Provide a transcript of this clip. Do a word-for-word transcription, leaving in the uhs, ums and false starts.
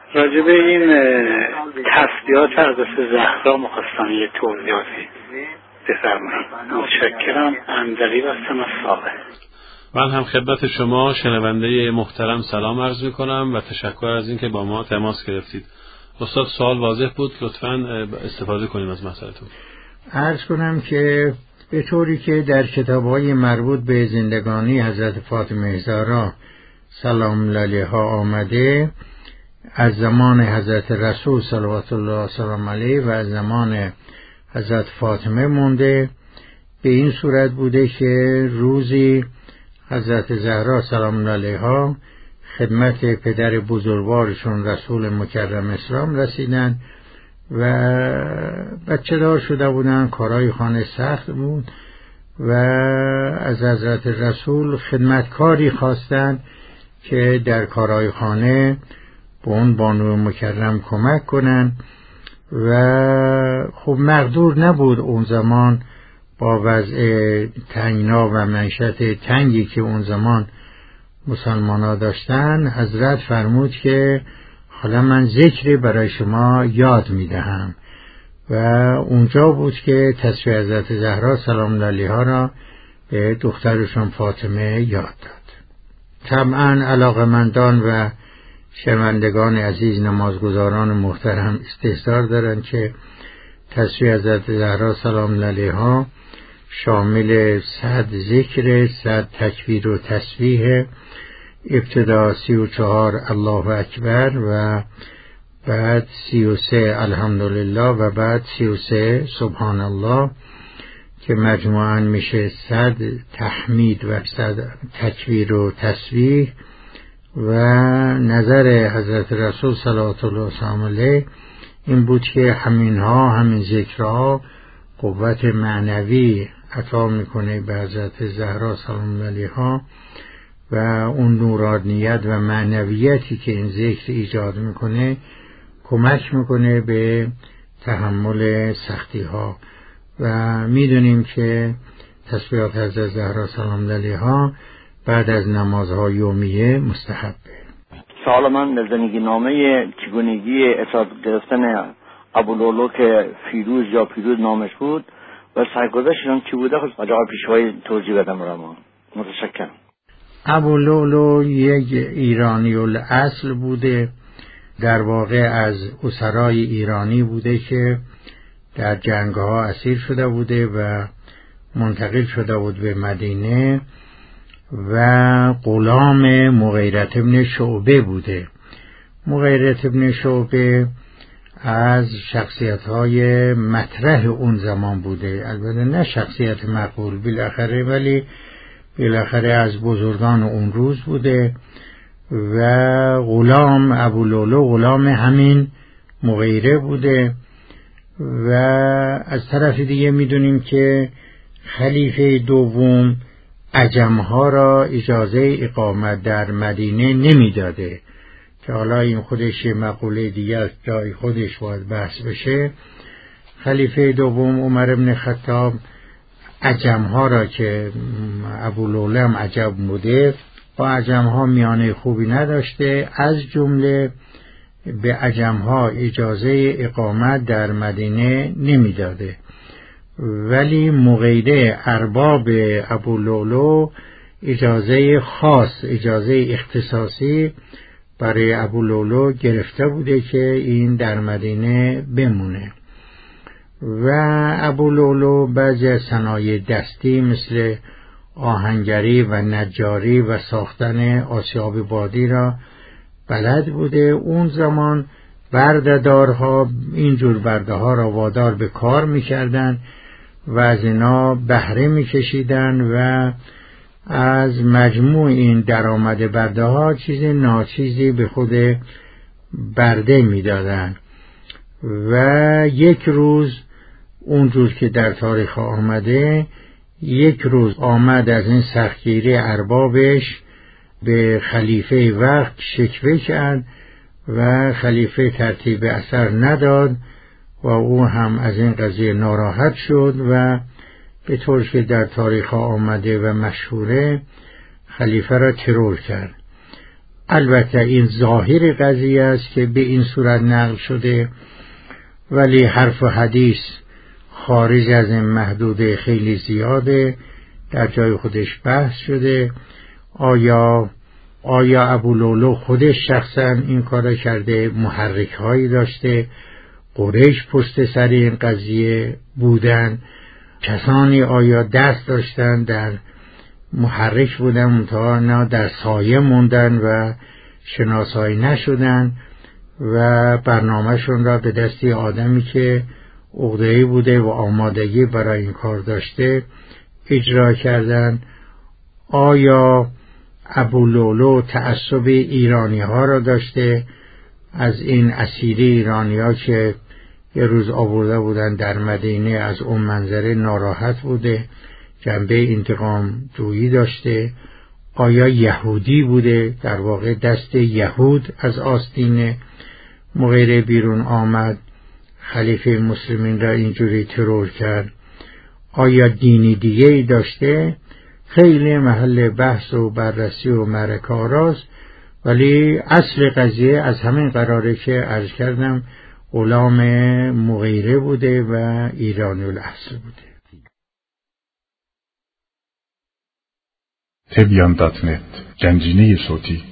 راجع به این تسبیحات حضرت زهرا مخواستم یه توضیحاتی بفرمایید. متشکرم. اندری هستم از ساقه. من هم خدمت شما شنونده محترم سلام عرض میکنم و تشکر از اینکه با ما تماس گرفتید. استاد سوال واضح بود، لطفاً استفاده کنیم از مسئله‌تون. عرض کنم که به طوری که در کتاب‌های مربوط به زندگانی حضرت فاطمه زهرا سلام الله علیها آمده، از زمان حضرت رسول صلوات الله سلام علیه و از زمان حضرت فاطمه مونده. به این صورت بوده که روزی حضرت زهرا سلام الله علیها خدمت پدر بزرگوارشون رسول مکرم اسلام رسیدن و بچه دار شده بودن، کارهای خانه سخت بود و از حضرت رسول خدمتکاری خواستن که در کارهای خانه به اون بانو مکرم کمک کنن و خب مقدور نبود اون زمان با وضع تنگنا و معیشت تنگی که اون زمان مسلمان ها داشتن. حضرت فرمود که حالا من ذکری برای شما یاد میدهم و اونجا بود که تصویر حضرت زهرا سلام الله علیها را به دخترشون فاطمه یاد داد. طبعا علاقمندان و شنوندگان عزیز نمازگزاران محترم استحضار دارند که تصویر حضرت زهرا سلام الله علیها شامل صد ذکر، صد تکبیر و تسبیح، ابتدا سی و چهار الله اکبر و بعد سی و سه الحمدلله و بعد سی و سه سبحان الله که مجموعاً میشه صد تحمید و صد تکبیر و تسبیح. و نظر حضرت رسول صلوات الله علیه این بود که همینها، همین ذکرها قوت معنوی عطا میکنه به حضرت زهرا سلام الله علیها و اون نورانیت و معنویتی که این ذکر ایجاد میکنه کمک میکنه به تحمل سختی ها و میدونیم که تسبیحات حضرت زهرا سلام الله علیها بعد از نمازهای یومیه مستحبه. سوال من زندگی نامه چگونگی اطاعت گرفتن ابولولو که فیروز یا پیروز نامش بود و سرگذشتشون چی بوده؟ خود آقای پیشوایی توضیح بدم را ما. متشکرم. ابولولو یک ایرانی الاصل بوده، در واقع از اسرای ایرانی بوده که در جنگ‌ها اسیر شده بوده و منتقل شده بود به مدینه و غلام مغیرة ابن شعبه بوده. مغیرة ابن شعبه از شخصیت‌های مطرح اون زمان بوده، البته نه شخصیت مقبول بالاخره، ولی بالاخره از بزرگان اون روز بوده و غلام ابولولو غلام همین مغیره بوده. و از طرف دیگه میدونیم که خلیفه دوم عجمها را اجازه اقامت در مدینه نمیداده که حالا این خودش مقوله دیگه جای خودش باید بحث بشه. خلیفه دوم عمر بن خطاب عجمها را که ابولولو هم عجم بوده با عجمها میانه خوبی نداشته، از جمله به عجمها اجازه اقامت در مدینه نمیداده، ولی مغیره ارباب ابولولو اجازه خاص، اجازه اختصاصی برای ابولولو گرفته بوده که این در مدینه بمونه. و ابولولو بعضی از صنایع دستی مثل آهنگری و نجاری و ساختن آسیاب بادی را بلد بوده. اون زمان بردهدارها اینجور برده ها را وادار به کار میکردن و از اینا بهره میکشیدن و از مجموع این درآمد برده ها چیز ناچیزی به خود برده میدادن. و یک روز اونجور که در تاریخ آمده، یک روز آمد از این سختگیری اربابش به خلیفه وقت شکوه کرد و خلیفه ترتیب اثر نداد و او هم از این قضیه ناراحت شد و به طور که در تاریخ آمده و مشهوره خلیفه را ترور کرد. البته این ظاهر قضیه است که به این صورت نقل شده، ولی حرف و حدیث خارج از این محدوده خیلی زیاده، در جای خودش بحث شده. آیا آیا ابولولو خودش شخصا این کار کرده؟ محرک هایی داشته؟ قریش پشت سر این قضیه بودن؟ کسانی آیا دست داشتن در محرک بودن منتها نه در سایه موندن و شناسایی نشدن و برنامهشون را به دستی آدمی که عقده‌ای بوده و آمادگی برای این کار داشته اجرا کردن؟ آیا ابولولو تعصب ایرانی ها را داشته؟ از این اسیری ایرانی ها که یه روز آورده بودن در مدینه از اون منظره ناراحت بوده، جنبه انتقام جویی داشته؟ آیا یهودی بوده، در واقع دست یهود از آستین مغیره بیرون آمد، خلیفه مسلمین را اینجوری ترور کرد؟ آیا دینی دیگه ای داشته؟ خیلی محل بحث و بررسی و معرکه آراست، ولی اصل قضیه از همین قراره که عرض کردم غلام مغیره بوده و ایرانی الاصل بوده. تبیان دات نت، گنجینه صوتی.